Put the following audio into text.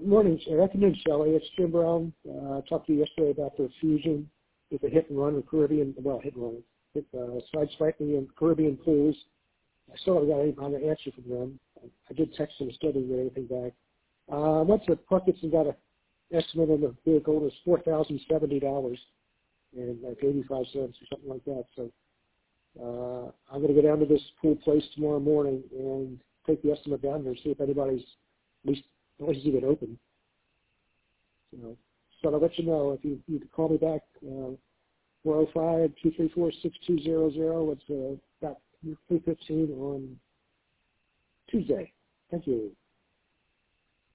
Morning, afternoon, Shelley. It's Jim Brown. I talked to you yesterday about the Fusion with the hit and run with Caribbean, hit and run, sideswiping in Caribbean pools. I still haven't got any answer from them. I did text them, still didn't get anything back. I went to Puckett's and got an estimate on the vehicle. It was $4,070 and like 85 cents or something like that. So I'm going to go down to this pool place tomorrow morning and take the estimate down there and see if anybody's at least even open. So I'll let you know if you can call me back. 405-234-6200. It's about 3:15 on Tuesday. Thank you.